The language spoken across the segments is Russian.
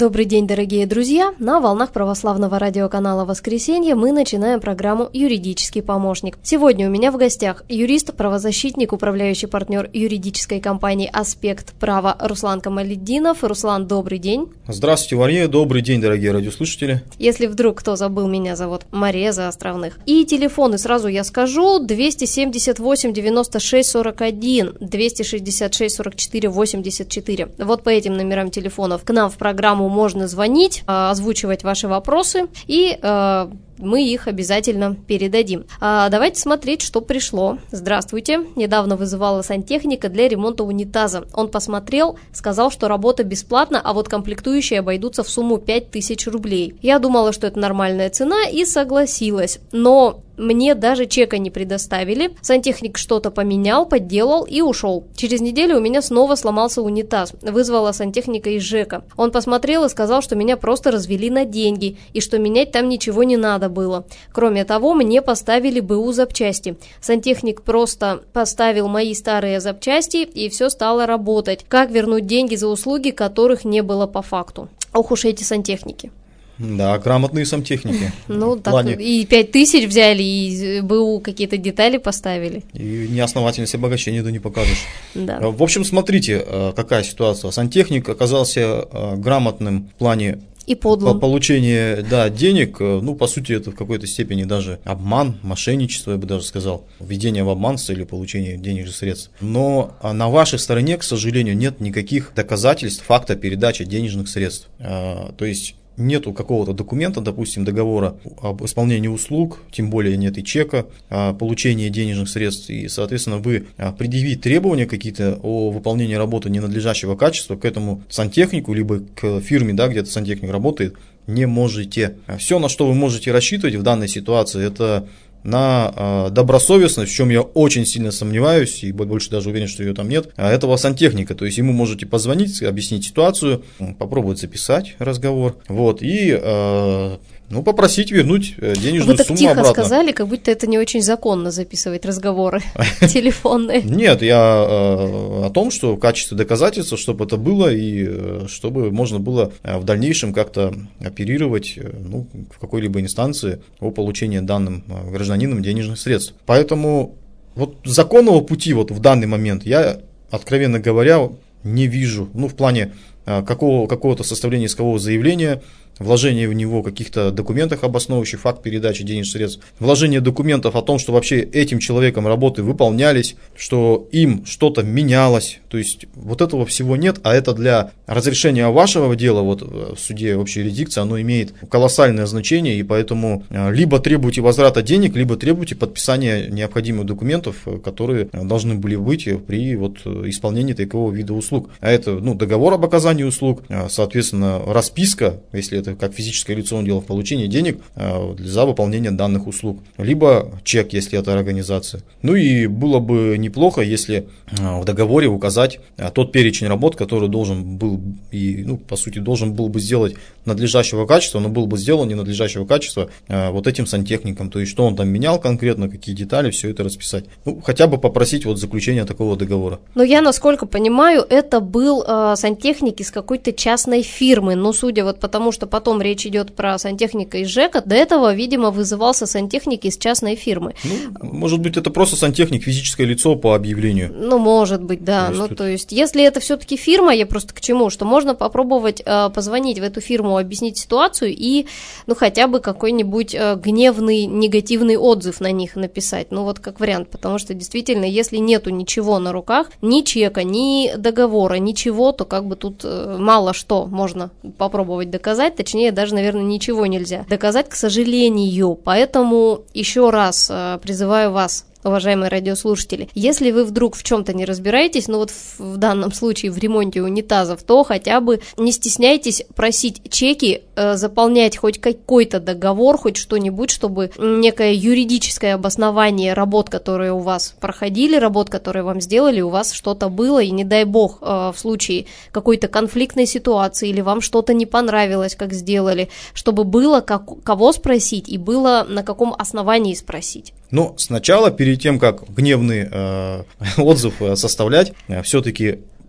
Добрый день, дорогие друзья! На волнах православного радиоканала «Воскресенье» мы начинаем программу «Юридический помощник». Сегодня у меня в гостях юрист-правозащитник, управляющий партнер юридической компании «Аспект права» Руслан Камалетдинов. Руслан, добрый день! Здравствуйте, Мария! Добрый день, дорогие радиослушатели! Если вдруг кто забыл, меня зовут Мария Заостровных. И телефоны сразу я скажу: 278 96 41, 266 44 84. Вот по этим номерам телефонов к нам в программу можно звонить, озвучивать ваши вопросы, и мы их обязательно передадим. Давайте смотреть, что пришло. Здравствуйте. Недавно вызывала сантехника для ремонта унитаза. Он посмотрел, сказал, что работа бесплатна, а вот комплектующие обойдутся в сумму 5000 рублей. Я думала, что это нормальная цена, и согласилась. Но мне даже чека не предоставили. Сантехник что-то поменял, подделал и ушел. Через неделю у меня снова сломался унитаз. Вызвала сантехника из ЖЭКа. Он посмотрел и сказал, что меня просто развели на деньги, и что менять там ничего не надо было. Кроме того, мне поставили БУ запчасти. Сантехник просто поставил мои старые запчасти, и все стало работать. Как вернуть деньги за услуги, которых не было по факту? Ох уж эти сантехники. Да, грамотные сантехники. Ну, так и 5000 взяли, и БУ какие-то детали поставили. И неосновательность обогащения да не покажешь. Да. В общем, смотрите, какая ситуация. Сантехник оказался грамотным в плане и подлым. Получения, денег. Ну, по сути, это в какой-то степени даже обман, мошенничество, я бы даже сказал. Введение в обман с целью получения денежных средств. Но на вашей стороне, к сожалению, нет никаких доказательств факта передачи денежных средств. То есть нету какого-то документа, допустим, договора об исполнении услуг, тем более нет и чека о получении денежных средств, и, соответственно, вы предъявить требования какие-то о выполнении работы ненадлежащего качества к этому сантехнику, либо к фирме, где этот сантехник работает, не можете. Все, на что вы можете рассчитывать в данной ситуации, это на добросовестность, в чем я очень сильно сомневаюсь, и больше даже уверен, что ее там нет, этого сантехника. То есть ему можете позвонить, объяснить ситуацию, попробовать записать разговор, и попросить вернуть денежную сумму обратно. Вы так тихо сказали, как будто это не очень законно записывать разговоры телефонные. Нет, я о том, что в качестве доказательства, чтобы это было, и чтобы можно было в дальнейшем как-то оперировать в какой-либо инстанции о получении данным гражданином денежных средств. Поэтому законного пути в данный момент я, откровенно говоря, не вижу. В плане какого-то составления искового заявления, вложение в него каких-то документов, обосновывающих факт передачи денежных средств, вложение документов о том, что вообще этим человеком работы выполнялись, что им что-то менялось. То есть этого всего нет, а это для разрешения вашего дела в суде общей юрисдикции оно имеет колоссальное значение, и поэтому либо требуйте возврата денег, либо требуйте подписания необходимых документов, которые должны были быть при исполнении такого вида услуг. А это договор об оказании услуг, соответственно, расписка, если это как физическое лицо он делал в получении денег за выполнение данных услуг, либо чек, если это организация. И было бы неплохо, если в договоре указать тот перечень работ, который должен был и, по сути, должен был бы сделать надлежащего качества, но был бы сделан ненадлежащего качества этим сантехником, то есть что он там менял конкретно, какие детали, все это расписать. Хотя бы попросить заключения такого договора. Но я, насколько понимаю, это был сантехник из какой-то частной фирмы, судя потому, что потом речь идет про сантехника из ЖЭКа, до этого, видимо, вызывался сантехник из частной фирмы. Может быть, это просто сантехник, физическое лицо по объявлению. Может быть, да. То есть, если это все-таки фирма, я просто к чему, что можно попробовать позвонить в эту фирму, объяснить ситуацию и, хотя бы какой-нибудь гневный, негативный отзыв на них написать, как вариант, потому что, действительно, если нету ничего на руках, ни чека, ни договора, ничего, то тут мало что можно попробовать доказать, точнее, даже, наверное, ничего нельзя доказать, к сожалению. Поэтому еще раз призываю вас, уважаемые радиослушатели, если вы вдруг в чем-то не разбираетесь, в данном случае в ремонте унитазов, то хотя бы не стесняйтесь просить чеки, заполнять хоть какой-то договор, хоть что-нибудь, чтобы некое юридическое обоснование работ, которые у вас проходили, работ, которые вам сделали, у вас что-то было, и не дай бог в случае какой-то конфликтной ситуации или вам что-то не понравилось, как сделали, чтобы было кого спросить и было на каком основании спросить. Но сначала, перед тем, как гневный отзыв составлять, все-таки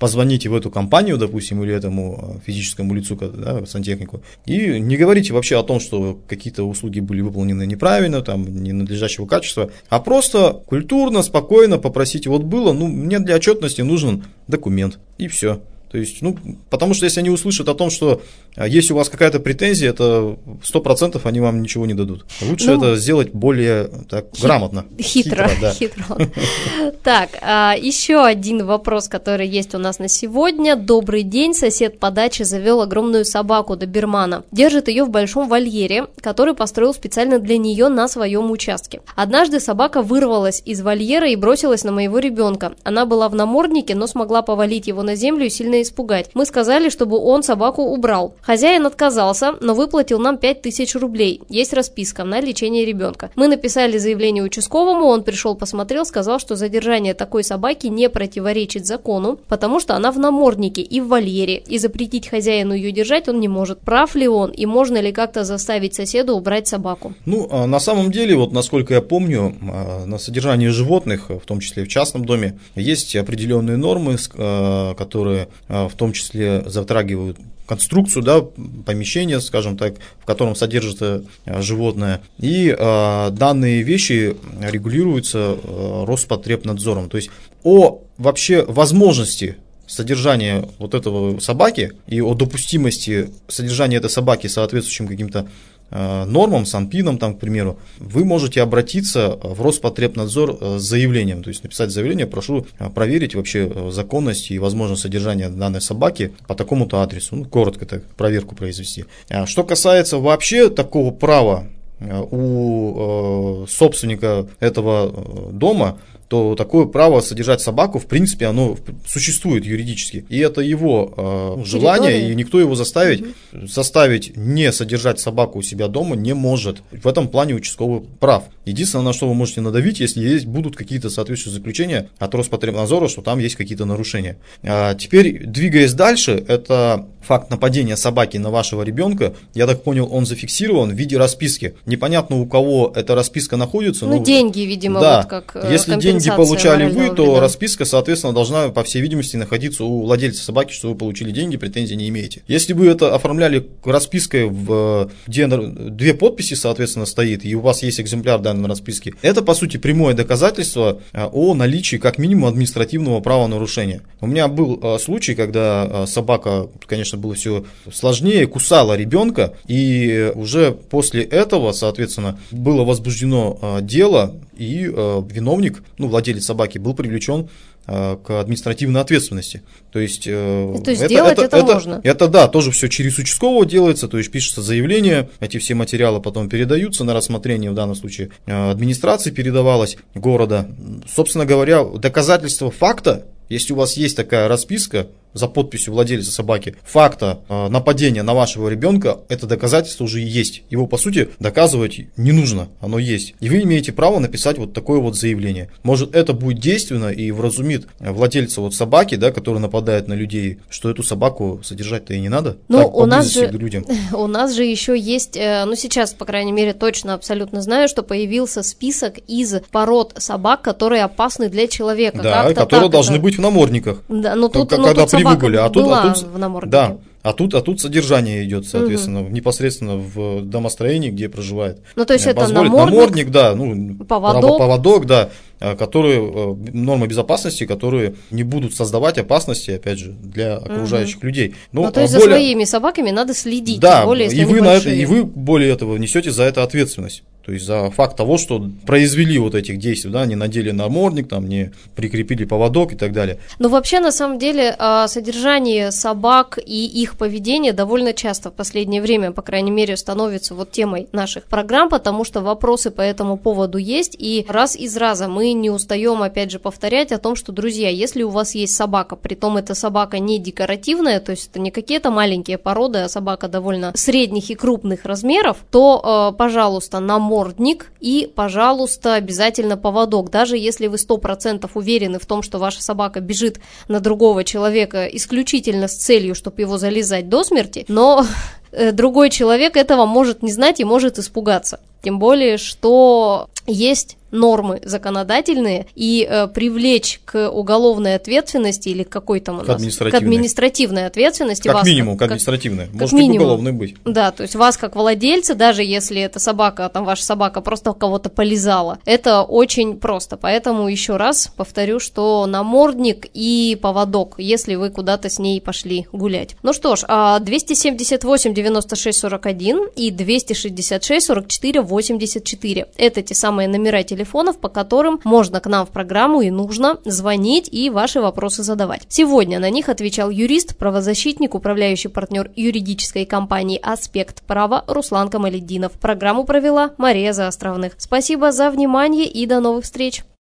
позвоните в эту компанию, допустим, или этому физическому лицу, да, сантехнику, и не говорите вообще о том, что какие-то услуги были выполнены неправильно, там, ненадлежащего качества, а просто культурно, спокойно попросите, вот было, мне для отчетности нужен документ, и все. То есть, потому что если они услышат о том, что если у вас какая-то претензия, это 100% они вам ничего не дадут. Лучше это сделать более грамотно. Хитро. Так, еще один вопрос, который есть у нас на сегодня. Добрый день, сосед по даче завел огромную собаку добермана. Держит ее в большом вольере, который построил специально для нее на своем участке. Однажды собака вырвалась из вольера и бросилась на моего ребенка. Она была в наморднике, но смогла повалить его на землю и сильно испугать. Мы сказали, чтобы он собаку убрал. Хозяин отказался, но выплатил нам 5000 рублей. Есть расписка на лечение ребенка. Мы написали заявление участковому, он пришел, посмотрел, сказал, что задержание такой собаки не противоречит закону, потому что она в наморднике и в вольере, и запретить хозяину ее держать он не может. Прав ли он, и можно ли как-то заставить соседа убрать собаку? На самом деле, насколько я помню, на содержание животных, в том числе в частном доме, есть определенные нормы, которые в том числе затрагивают конструкцию, да, помещения, скажем так, в котором содержится животное. И данные вещи регулируются Роспотребнадзором. То есть о вообще возможности содержания вот этого собаки и о допустимости содержания этой собаки соответствующим каким-то нормам, санпинам, там, к примеру, вы можете обратиться в Роспотребнадзор с заявлением, то есть написать заявление, прошу проверить вообще законность и возможность содержания данной собаки по такому-то адресу, коротко так проверку произвести. Что касается вообще такого права у собственника этого дома, то такое право содержать собаку, в принципе, оно существует юридически. И это его желание, и никто его заставить не содержать собаку у себя дома не может. В этом плане участковый прав. Единственное, на что вы можете надавить, если будут какие-то соответствующие заключения от Роспотребнадзора, что там есть какие-то нарушения. Теперь, двигаясь дальше, это факт нападения собаки на вашего ребенка, я так понял, он зафиксирован в виде расписки. Непонятно, у кого эта расписка находится. Деньги, видимо, да, вот как если деньги получали вы, то расписка, соответственно, должна, по всей видимости, находиться у владельца собаки, что вы получили деньги, претензий не имеете. Если вы это оформляли распиской, где 2 подписи, соответственно, стоит, и у вас есть экземпляр данной расписки, это, по сути, прямое доказательство о наличии, как минимум, административного правонарушения. У меня был случай, когда собака, конечно, было все сложнее, кусала ребенка, и уже после этого, соответственно, было возбуждено дело, и виновник, владелец собаки, был привлечен к административной ответственности. То есть сделать это можно? Это да, тоже все через участкового делается, то есть пишется заявление, эти все материалы потом передаются на рассмотрение, в данном случае администрации передавалось города. Собственно говоря, доказательство факта, если у вас есть такая расписка за подписью владельца собаки, факта нападения на вашего ребенка, это доказательство уже есть. Его, по сути, доказывать не нужно, оно есть. И вы имеете право написать вот такое вот заявление. Может, это будет действенно и вразумит владельца собаки, да, который нападает на людей, что эту собаку содержать-то и не надо. У нас же еще есть, сейчас, по крайней мере, точно абсолютно знаю, что появился список из пород собак, которые опасны для человека. Да, которые должны быть в намордниках. Да, когда привыкли, а тут в наморднике. Да. А тут содержание идет, соответственно, непосредственно в домостроении, где проживает. То есть это намордник, да, поводок, да, нормы безопасности, которые не будут создавать опасности, опять же, для окружающих людей. То есть за своими собаками надо следить, да, тем более, если и вы более этого несете за это ответственность. То есть за факт того, что произвели вот этих действий, да, не надели намордник, не прикрепили поводок и так далее. Вообще, на самом деле, содержание собак и их поведение довольно часто в последнее время, по крайней мере, становится темой наших программ, потому что вопросы по этому поводу есть, и раз из раза мы не устаем, опять же, повторять о том, что, друзья, если у вас есть собака, притом эта собака не декоративная, то есть это не какие-то маленькие породы, а собака довольно средних и крупных размеров, то, пожалуйста, намордник и, пожалуйста, обязательно поводок. Даже если вы 100% уверены в том, что ваша собака бежит на другого человека исключительно с целью, чтобы его зализать до смерти, но другой человек этого может не знать и может испугаться. Тем более, что есть нормы законодательные и привлечь к уголовной ответственности или к какой-то у нас? К административной ответственности. Как вас, минимум, к административной. Может минимум, и к уголовной быть. Да, то есть вас как владельца, даже если эта собака, там ваша собака просто кого-то полизала, это очень просто. Поэтому еще раз повторю, что намордник и поводок, если вы куда-то с ней пошли гулять. Ну что ж, 278 96 41 и 266 44 84. Это те самые номера телефонов, по которым можно к нам в программу и нужно звонить и ваши вопросы задавать. Сегодня на них отвечал юрист, правозащитник, управляющий партнер юридической компании «Аспект права» Руслан Камалетдинов. Программу провела Мария Заостровных. Спасибо за внимание и до новых встреч!